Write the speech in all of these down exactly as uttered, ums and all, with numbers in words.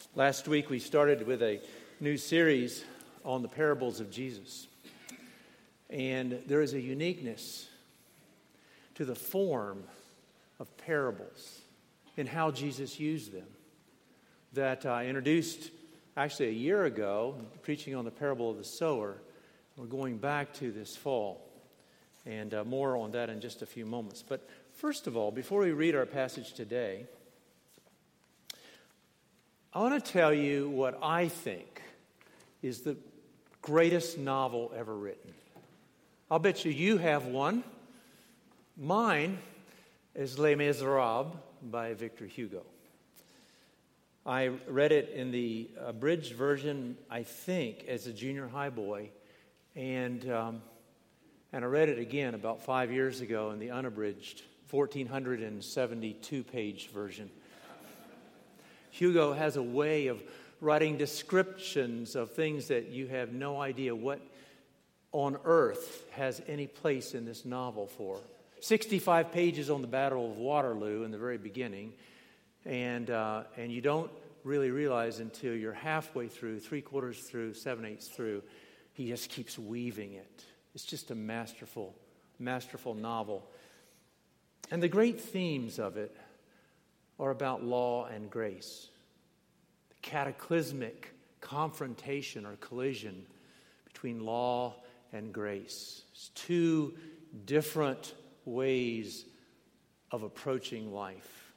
Last week we started with a new series on the parables of Jesus. And there is a uniqueness to the form of parables and how Jesus used them that I introduced actually a year ago, preaching on the parable of the sower. We're going back to this fall, and uh, more on that in just a few moments. But first of all, before we read our passage today, I want to tell you what I think is the greatest novel ever written. I'll bet you you have one. Mine is Les Miserables by Victor Hugo. I read it in the abridged version, I think, as a junior high boy, and um, and I read it again about five years ago in the unabridged fourteen seventy-two page version. Hugo has a way of writing descriptions of things that you have no idea what on earth has any place in this novel for. sixty-five pages on the Battle of Waterloo in the very beginning, and uh, and you don't really realize until you're halfway through, three quarters through, seven-eighths through, he just keeps weaving it. It's just a masterful, masterful novel. And the great themes of it are about law and grace. The cataclysmic confrontation or collision between law and grace. It's two different ways of approaching life.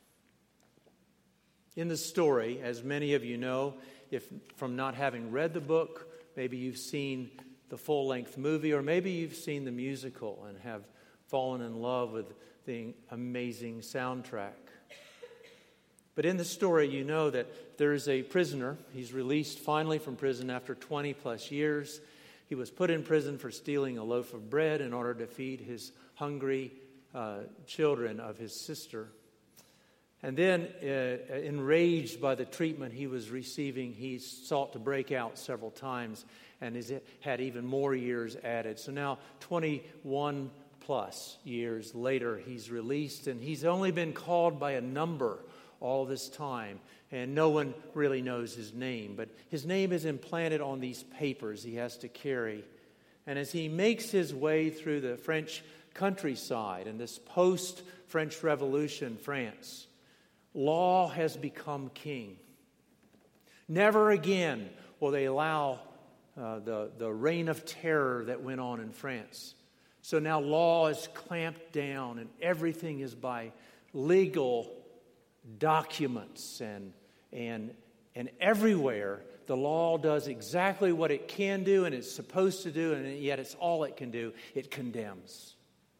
In the story, as many of you know, if from not having read the book, maybe you've seen the full-length movie, or maybe you've seen the musical and have fallen in love with the amazing soundtrack. But in the story, you know that there is a prisoner. He's released finally from prison after twenty plus years. He was put in prison for stealing a loaf of bread in order to feed his hungry uh, children of his sister. And then, uh, enraged by the treatment he was receiving, he sought to break out several times and has had even more years added. So now, twenty-one plus years later, he's released, and he's only been called by a number all this time, and no one really knows his name. But his name is implanted on these papers he has to carry. And as he makes his way through the French countryside in this post-French Revolution France, law has become king. Never again will they allow uh, the, the reign of terror that went on in France. So now law is clamped down, and everything is by legal documents, and and and everywhere the law does exactly what it can do and it's supposed to do, and yet it's all it can do. It condemns.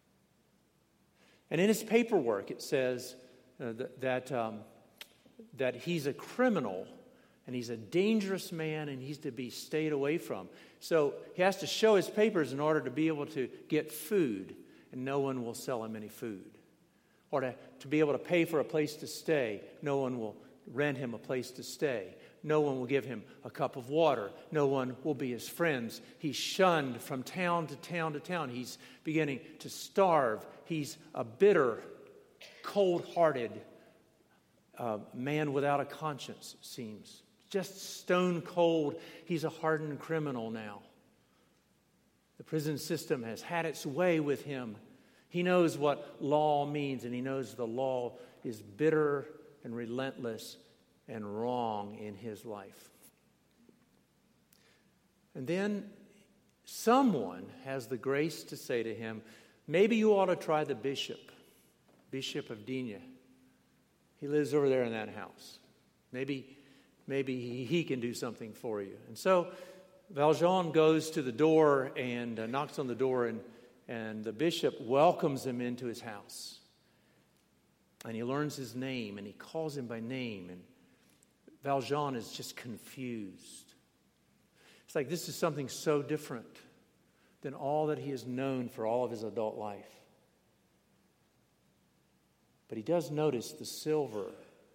And in his paperwork it says uh, that that, um, that he's a criminal and he's a dangerous man and he's to be stayed away from. So he has to show his papers in order to be able to get food, and no one will sell him any food. Or to, to be able to pay for a place to stay, no one will rent him a place to stay. No one will give him a cup of water. No one will be his friends. He's shunned from town to town to town. He's beginning to starve. He's a bitter, cold-hearted uh, man without a conscience, it seems. Just stone cold. He's a hardened criminal now. The prison system has had its way with him. He knows what law means, and he knows the law is bitter and relentless and wrong in his life. And then someone has the grace to say to him, maybe you ought to try the bishop, Bishop of Digne. He lives over there in that house. Maybe, maybe he, he can do something for you. And so Valjean goes to the door and uh, knocks on the door, and And the bishop welcomes him into his house. And he learns his name, and he calls him by name. And Valjean is just confused. It's like this is something so different than all that he has known for all of his adult life. But he does notice the silver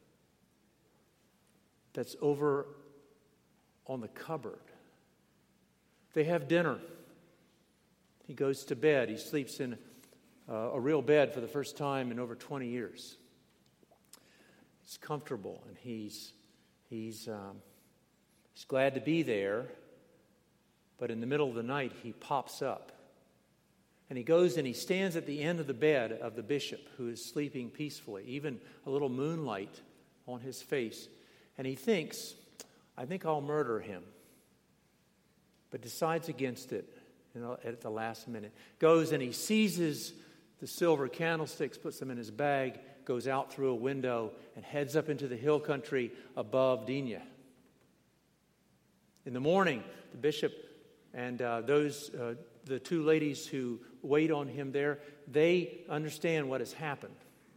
that's over on the cupboard. They have dinner. He goes to bed. He sleeps in uh, a real bed for the first time in over twenty years. It's comfortable, and he's He's, um, he's glad to be there, but in the middle of the night, he pops up. And he goes and he stands at the end of the bed of the bishop who is sleeping peacefully, even a little moonlight on his face. And he thinks, I think I'll murder him. But decides against it, you know, at the last minute. Goes and he seizes the silver candlesticks, puts them in his bag, goes out through a window, and heads up into the hill country above Digne. In the morning, the bishop and uh, those, uh, the two ladies who wait on him there, they understand what has happened.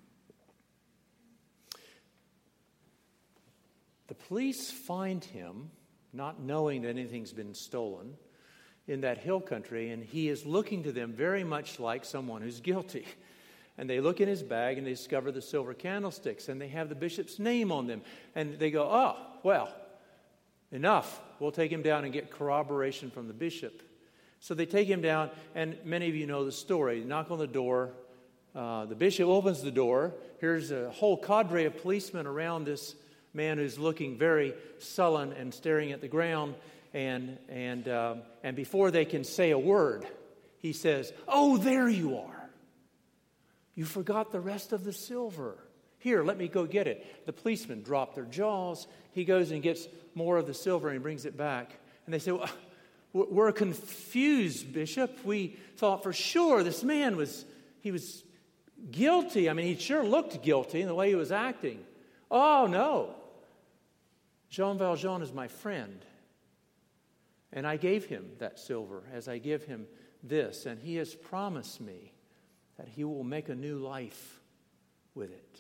The police find him, not knowing that anything's been stolen, in that hill country, and he is looking to them very much like someone who's guilty. And they look in his bag and they discover the silver candlesticks, and they have the bishop's name on them. And they go, oh, well, enough. We'll take him down and get corroboration from the bishop. So they take him down, and many of you know the story. They knock on the door. Uh, the bishop opens the door. Here's a whole cadre of policemen around this man who's looking very sullen and staring at the ground. And and um, and before they can say a word, he says, "Oh, there you are. You forgot the rest of the silver. Here, let me go get it." The policemen drop their jaws. He goes and gets more of the silver and he brings it back. And they say, well, we're confused, Bishop. We thought for sure this man was, he was guilty. I mean, he sure looked guilty in the way he was acting. Oh, no. Jean Valjean is my friend. And I gave him that silver as I give him this. And he has promised me that he will make a new life with it.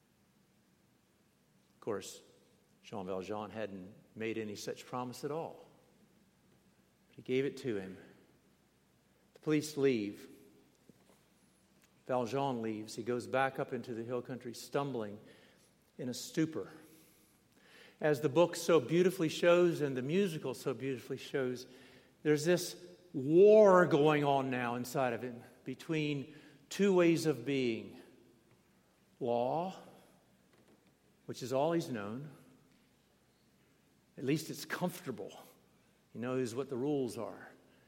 Of course, Jean Valjean hadn't made any such promise at all. He gave it to him. The police leave. Valjean leaves. He goes back up into the hill country, stumbling in a stupor. As the book so beautifully shows and the musical so beautifully shows, there's this war going on now inside of him between two ways of being. Law, which is all he's known. At least it's comfortable. He knows what the rules are.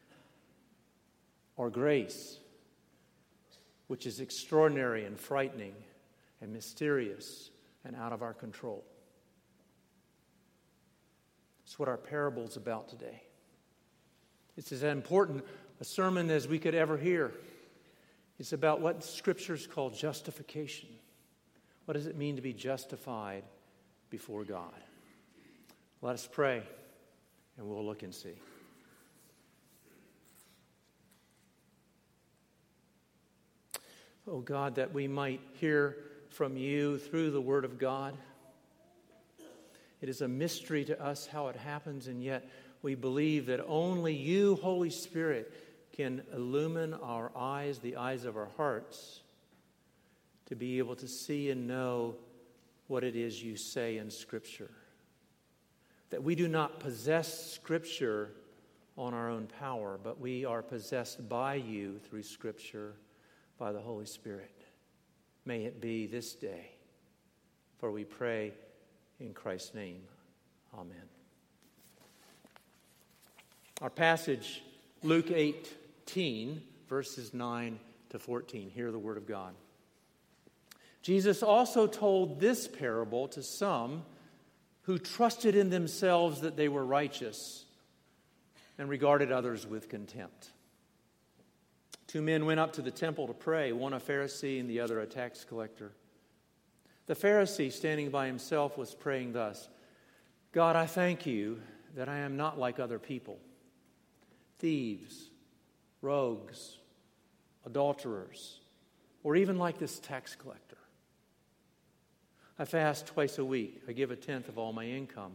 Or grace, which is extraordinary and frightening and mysterious and out of our control. It's what our parable's about today. It's as important a sermon as we could ever hear. It's about what Scriptures call justification. What does it mean to be justified before God? Let us pray, and we'll look and see. Oh God, that we might hear from you through the Word of God. It is a mystery to us how it happens, and yet we believe that only you, Holy Spirit, can illumine our eyes, the eyes of our hearts, to be able to see and know what it is you say in Scripture. That we do not possess Scripture on our own power, but we are possessed by you through Scripture, by the Holy Spirit. May it be this day, for we pray in Christ's name. Amen. Our passage, Luke eighteen, verses nine to fourteen. Hear the word of God. Jesus also told this parable to some who trusted in themselves that they were righteous and regarded others with contempt. Two men went up to the temple to pray, one a Pharisee and the other a tax collector. The Pharisee, standing by himself, was praying thus, God, I thank you that I am not like other people, thieves, rogues, adulterers, or even like this tax collector. I fast twice a week. I give a tenth of all my income.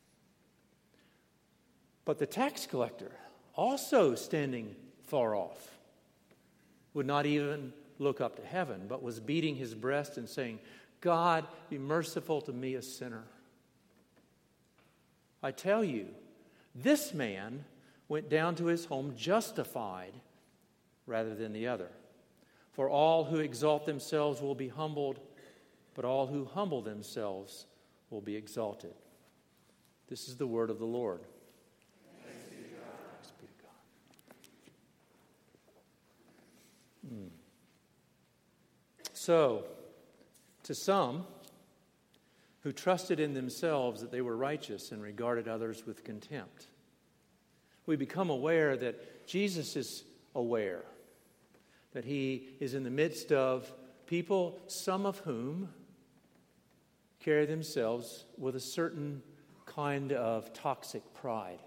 But the tax collector, also standing far off, would not even look up to heaven, but was beating his breast and saying, God, be merciful to me, a sinner. I tell you, this man went down to his home justified rather than the other. For all who exalt themselves will be humbled, but all who humble themselves will be exalted. This is the word of the Lord. Thanks be to God. Thanks be to God. Hmm. So, to some who trusted in themselves that they were righteous and regarded others with contempt, we become aware that Jesus is aware that he is in the midst of people, some of whom carry themselves with a certain kind of toxic pride.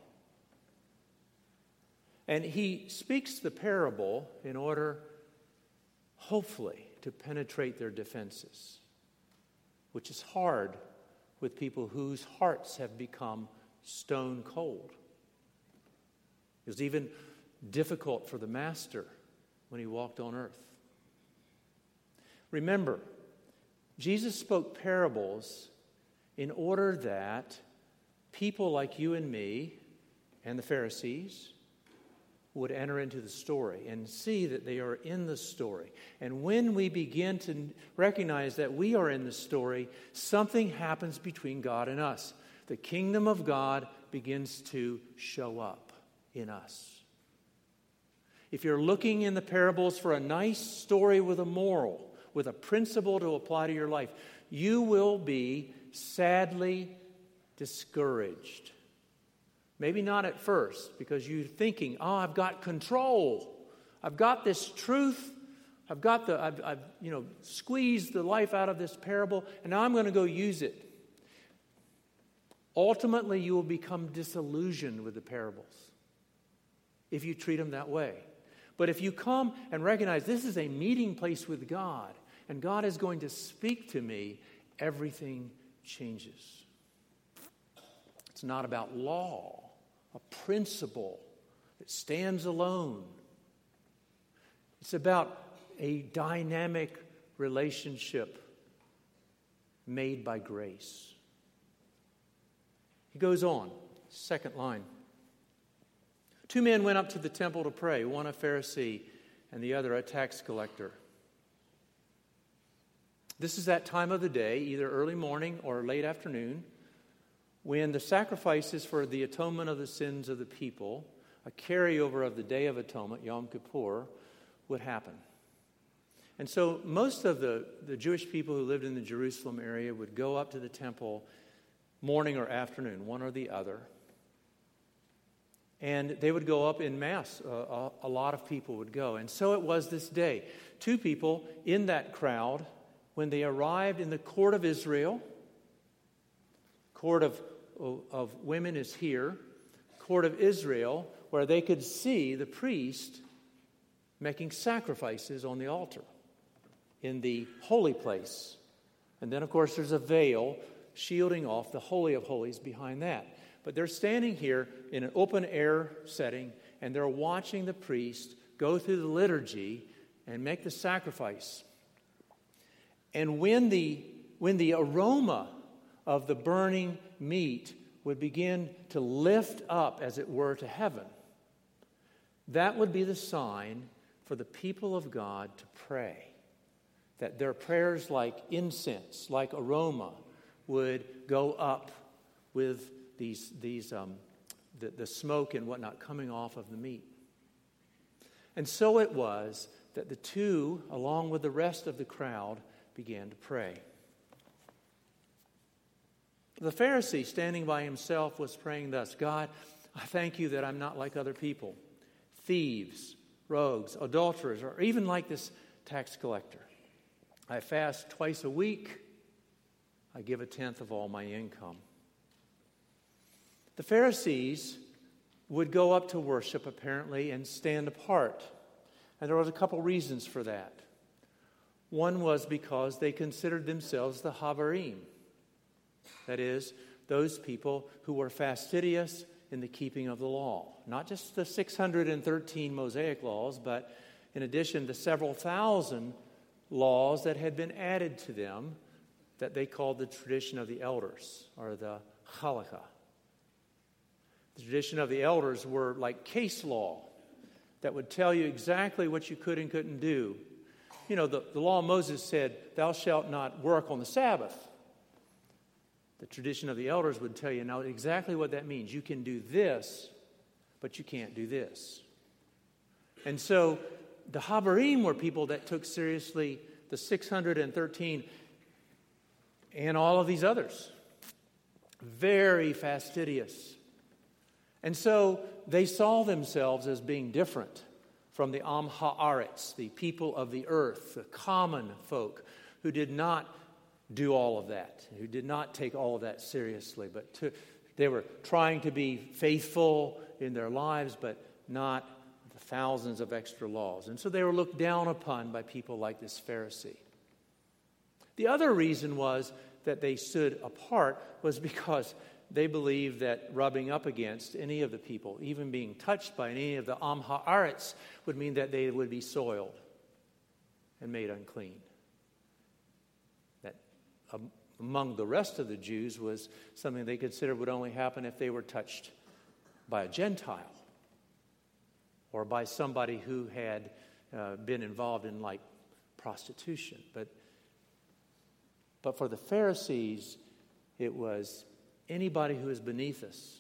And he speaks the parable in order, hopefully, to penetrate their defenses, which is hard with people whose hearts have become stone cold. It was even difficult for the Master when he walked on earth. Remember, Jesus spoke parables in order that people like you and me and the Pharisees would enter into the story and see that they are in the story. And when we begin to recognize that we are in the story, something happens between God and us. The kingdom of God begins to show up in us. If you're looking in the parables for a nice story with a moral, with a principle to apply to your life, you will be sadly discouraged. Maybe not at first, because you're thinking, oh, I've got control. I've got this truth. I've got the, I've, I've, you know, squeezed the life out of this parable, and now I'm going to go use it. Ultimately, you will become disillusioned with the parables if you treat them that way. But if you come and recognize this is a meeting place with God, and God is going to speak to me, everything changes. It's not about law. A principle that stands alone. It's about a dynamic relationship made by grace. He goes on, second line. Two men went up to the temple to pray, one a Pharisee and the other a tax collector. This is that time of the day, either early morning or late afternoon, when the sacrifices for the atonement of the sins of the people, a carryover of the Day of Atonement, Yom Kippur, would happen. And so most of the, the Jewish people who lived in the Jerusalem area would go up to the temple morning or afternoon, one or the other. And they would go up in mass. Uh, a, a lot of people would go. And so it was this day. Two people in that crowd, when they arrived in the court of Israel, court of of women is here, court of Israel, where they could see the priest making sacrifices on the altar in the holy place. And then, of course, there's a veil shielding off the Holy of Holies behind that. But they're standing here in an open-air setting, and they're watching the priest go through the liturgy and make the sacrifice. And when the, when the aroma of the burning meat would begin to lift up, as it were, to heaven, that would be the sign for the people of God to pray. That their prayers, like incense, like aroma, would go up with these, these um, the, the smoke and whatnot coming off of the meat. And so it was that the two, along with the rest of the crowd, began to pray. The Pharisee, standing by himself, was praying thus: God, I thank you that I'm not like other people, thieves, rogues, adulterers, or even like this tax collector. I fast twice a week. I give a tenth of all my income. The Pharisees would go up to worship, apparently, and stand apart. And there was a couple reasons for that. One was because they considered themselves the Havarim. That is, those people who were fastidious in the keeping of the law. Not just the six hundred thirteen Mosaic laws, but in addition, the several thousand laws that had been added to them that they called the tradition of the elders, or the halakha. The tradition of the elders were like case law that would tell you exactly what you could and couldn't do. You know, the, the law of Moses said, thou shalt not work on the Sabbath. the tradition of the elders would tell you now exactly what that means. You can do this, but you can't do this. And so the Habarim were people that took seriously the six hundred thirteen and all of these others. Very fastidious. And so they saw themselves as being different from the Am Haaretz, the people of the earth, the common folk who did not do all of that, who did not take all of that seriously, but to, they were trying to be faithful in their lives, but not the thousands of extra laws. And so they were looked down upon by people like this Pharisee. The other reason was that they stood apart was because they believed that rubbing up against any of the people, even being touched by any of the Am Haaretz, would mean that they would be soiled and made unclean. That um, among the rest of the Jews was something they considered would only happen if they were touched by a Gentile or by somebody who had uh, been involved in like prostitution. But, but for the Pharisees, it was anybody who is beneath us.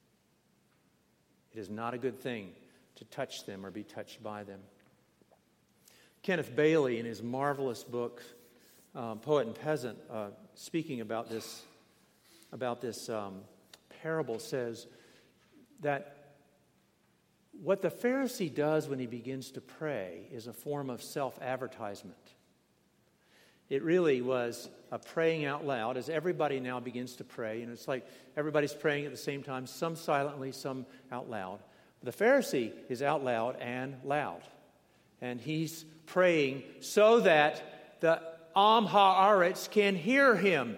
It is not a good thing to touch them or be touched by them. Kenneth Bailey, in his marvelous book, um, Poet and Peasant, uh, speaking about this, about this um, parable, says that what the Pharisee does when he begins to pray is a form of self-advertisement. It really was a praying out loud as everybody now begins to pray. And it's like everybody's praying at the same time, some silently, some out loud. The Pharisee is out loud and loud. And he's praying so that the Am Haaretz can hear him.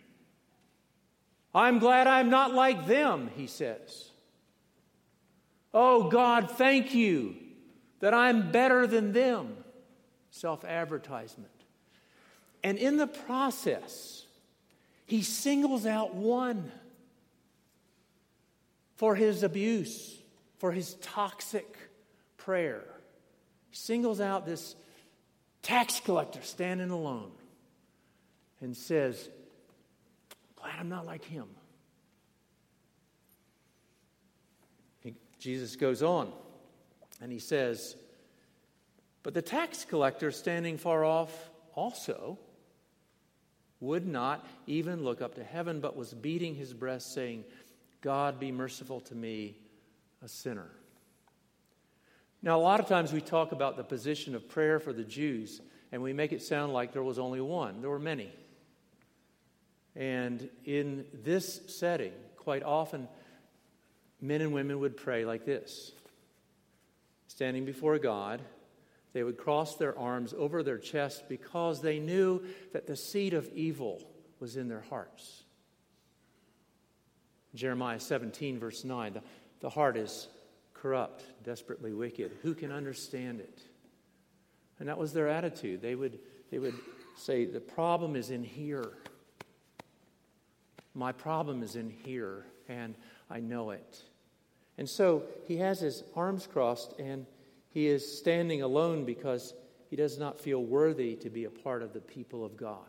I'm glad I'm not like them, he says. Oh, God, thank you that I'm better than them. Self-advertisement. And in the process, he singles out one for his abuse, for his toxic prayer. He singles out this tax collector standing alone and says, glad I'm not like him. He, Jesus goes on and he says, but the tax collector standing far off also would not even look up to heaven, but was beating his breast, saying, God, be merciful to me, a sinner. Now, a lot of times we talk about the position of prayer for the Jews, and we make it sound like there was only one. There were many. And in this setting, quite often, men and women would pray like this. Standing before God, they would cross their arms over their chest because they knew that the seed of evil was in their hearts. Jeremiah seventeen, verse nine, the, the heart is corrupt, desperately wicked. Who can understand it? And that was their attitude. They would, they would say, the problem is in here. My problem is in here, and I know it. And so he has his arms crossed, and he is standing alone because he does not feel worthy to be a part of the people of God.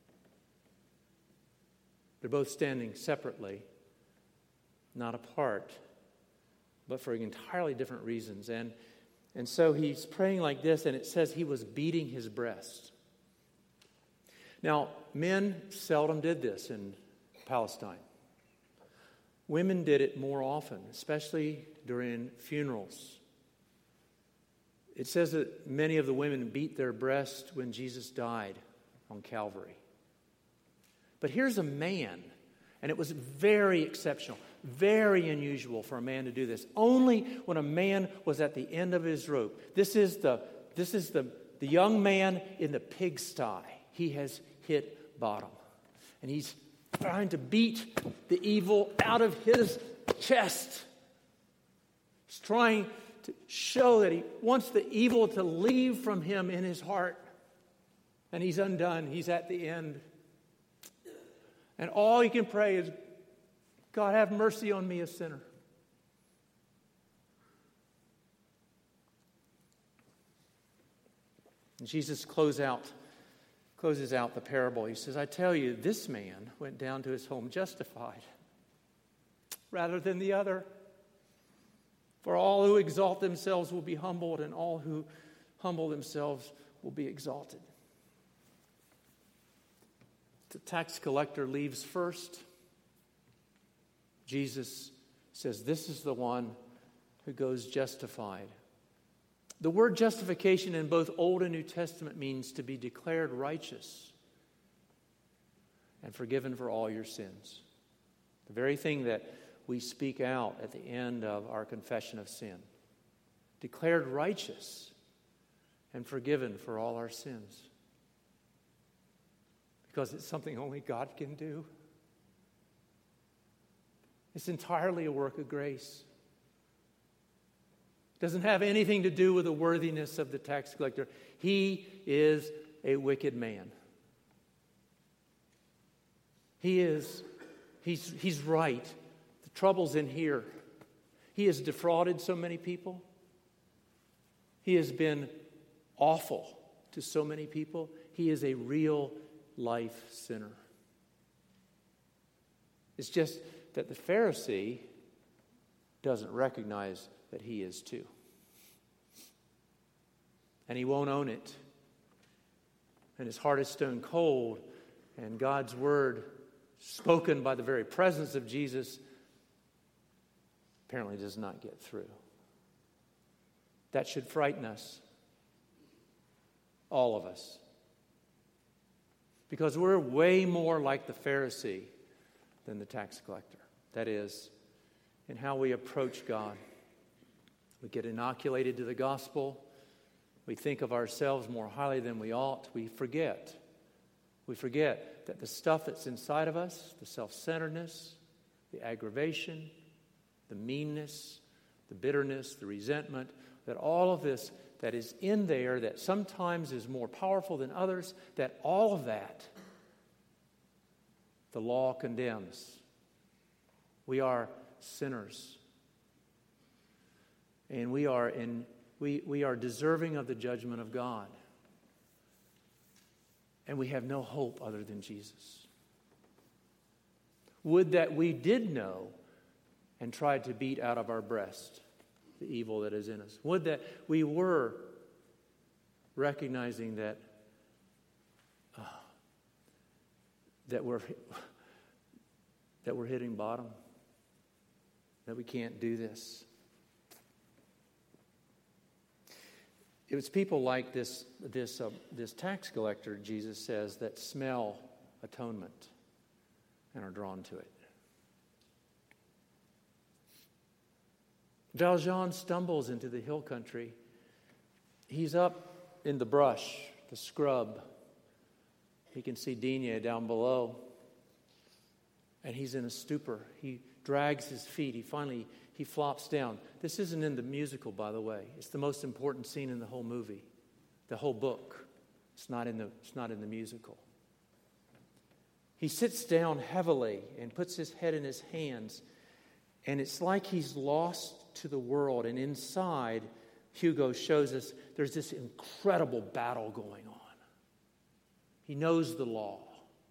They're both standing separately, not apart, but for entirely different reasons. And, and so he's praying like this, and it says he was beating his breast. Now, men seldom did this in Palestine. Women did it more often, especially during funerals. It says that many of the women beat their breast when Jesus died on Calvary. But here's a man, and it was very exceptional, very unusual for a man to do this. Only when a man was at the end of his rope. This is the, this is the, the young man in the pigsty. He has hit bottom. And he's trying to beat the evil out of his chest. He's trying to show that he wants the evil to leave from him in his heart. And he's undone. He's at the end. And all he can pray is, God, have mercy on me, a sinner. And Jesus close out, closes out the parable. He says, I tell you, this man went down to his home justified rather than the other. For all who exalt themselves will be humbled, and all who humble themselves will be exalted. The tax collector leaves first. Jesus says, this is the one who goes justified. The word justification in both Old and New Testament means to be declared righteous and forgiven for all your sins. The very thing that we speak out at the end of our confession of sin. Declared righteous and forgiven for all our sins. Because it's something only God can do. It's entirely a work of grace. It doesn't have anything to do with the worthiness of the tax collector. He is a wicked man. He is, he's, he's right. The trouble's in here. He has defrauded so many people. He has been awful to so many people. He is a real life sinner. It's just that the Pharisee doesn't recognize that he is too. And he won't own it. And his heart is stone cold. And God's word, spoken by the very presence of Jesus, apparently does not get through. That should frighten us. All of us. Because we're way more like the Pharisee than the tax collector. That is, in how we approach God. We get inoculated to the gospel. We think of ourselves more highly than we ought. We forget. We forget that the stuff that's inside of us, the self-centeredness, the aggravation, the meanness, the bitterness, the resentment, that all of this that is in there that sometimes is more powerful than others, that all of that the law condemns. We are sinners. And we are in we, we are deserving of the judgment of God. And we have no hope other than Jesus. Would that we did know and tried to beat out of our breast the evil that is in us. Would that we were recognizing that uh, that we're that we're hitting bottom, that we can't do this. It was people like this this uh, this tax collector, Jesus says, that smell atonement and are drawn to it. Valjean stumbles into the hill country. He's up in the brush, the scrub. He can see Digne down below. And he's in a stupor. He drags his feet. He finally, he flops down. This isn't in the musical, by the way. It's the most important scene in the whole movie, the whole book. It's not in the, it's not in the musical. He sits down heavily and puts his head in his hands. And it's like he's lost to the world. And inside, Hugo shows us there's this incredible battle going on. He knows the law.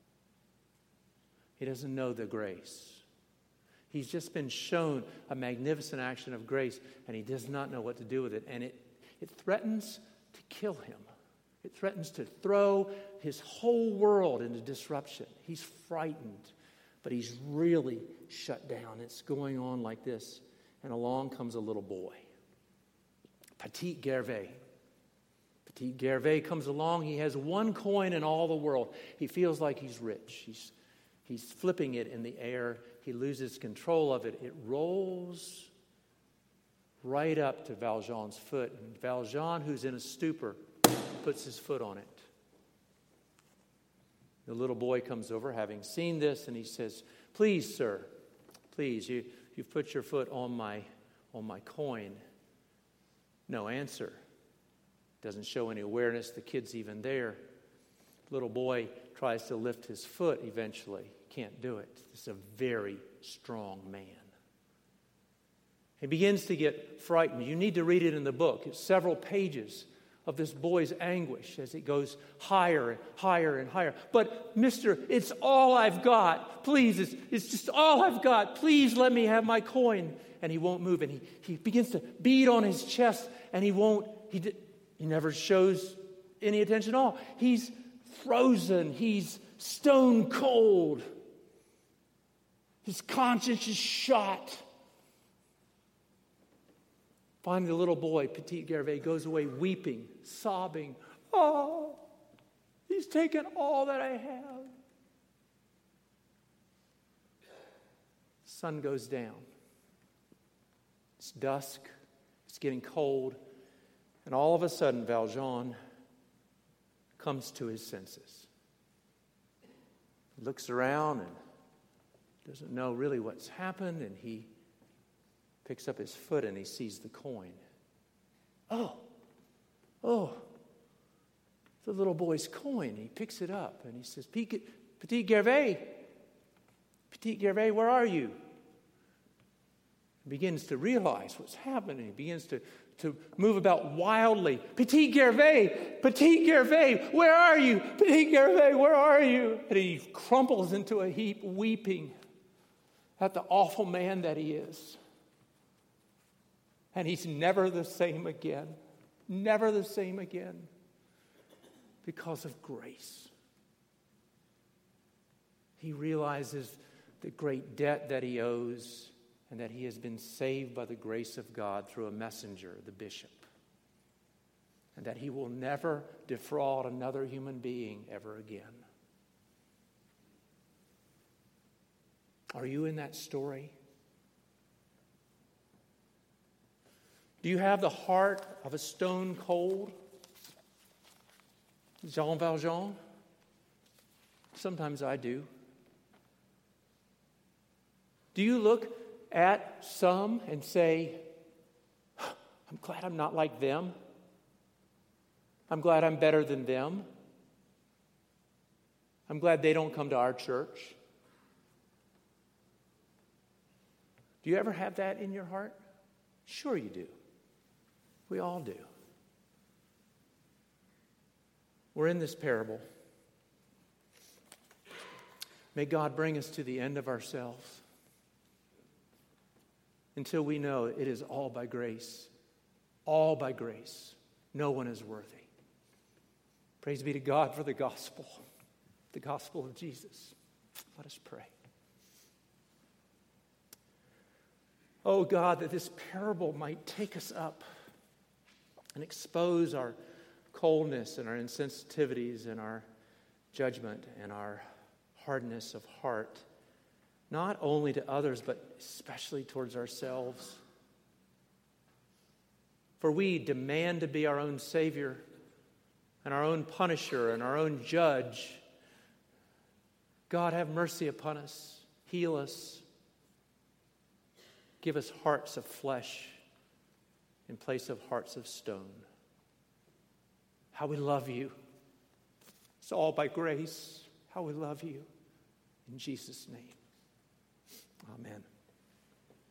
He doesn't know the grace. He's just been shown a magnificent action of grace, and he does not know what to do with it. And it, it threatens to kill him. It threatens to throw his whole world into disruption. He's frightened, but he's really shut down. It's going on like this. And along comes a little boy. Petit Gervais. Petit Gervais comes along. He has one coin in all the world. He feels like he's rich. He's, he's flipping it in the air. He loses control of it. It rolls right up to Valjean's foot. And Valjean, who's in a stupor, puts his foot on it. The little boy comes over, having seen this, and he says, "Please, sir, please, you, you've put your foot on my, on my coin." No answer. Doesn't show any awareness. The kid's even there. Little boy tries to lift his foot eventually. Can't do it. This is a very strong man. He begins to get frightened. You need to read it in the book. It's several pages of this boy's anguish as it goes higher and higher and higher. But, mister, it's all I've got. Please, it's, it's just all I've got. Please let me have my coin. And he won't move. And he, he begins to beat on his chest, and he won't, he, did, he never shows any attention at all. He's frozen. He's stone cold. His conscience is shot. Finally, the little boy, Petit Gervais, goes away weeping, sobbing. Oh, he's taken all that I have. Sun goes down. It's dusk. It's getting cold. And all of a sudden, Valjean comes to his senses. He looks around and doesn't know really what's happened, and he picks up his foot and he sees the coin. Oh, oh, the little boy's coin. He picks it up and he says, Petit Gervais, Petit Gervais, where are you? He begins to realize what's happening. He begins to, to move about wildly. Petit Gervais, Petit Gervais, where are you? Petit Gervais, where are you? And he crumples into a heap, weeping at the awful man that he is. And he's never the same again. Never the same again. Because of grace. He realizes the great debt that he owes, and that he has been saved by the grace of God through a messenger, the bishop. And that he will never defraud another human being ever again. Are you in that story? Do you have the heart of a stone cold Jean Valjean? Sometimes I do. Do you look at some and say, I'm glad I'm not like them. I'm glad I'm better than them. I'm glad they don't come to our church. Do you ever have that in your heart? Sure you do. We all do. We're in this parable. May God bring us to the end of ourselves until we know it is all by grace. All by grace. No one is worthy. Praise be to God for the gospel. The gospel of Jesus. Let us pray. Oh God, that this parable might take us up and expose our coldness and our insensitivities and our judgment and our hardness of heart, not only to others, but especially towards ourselves. For we demand to be our own Savior and our own punisher and our own judge. God, have mercy upon us. Heal us. Give us hearts of flesh in place of hearts of stone. How we love you. It's all by grace. How we love you. In Jesus' name. Amen.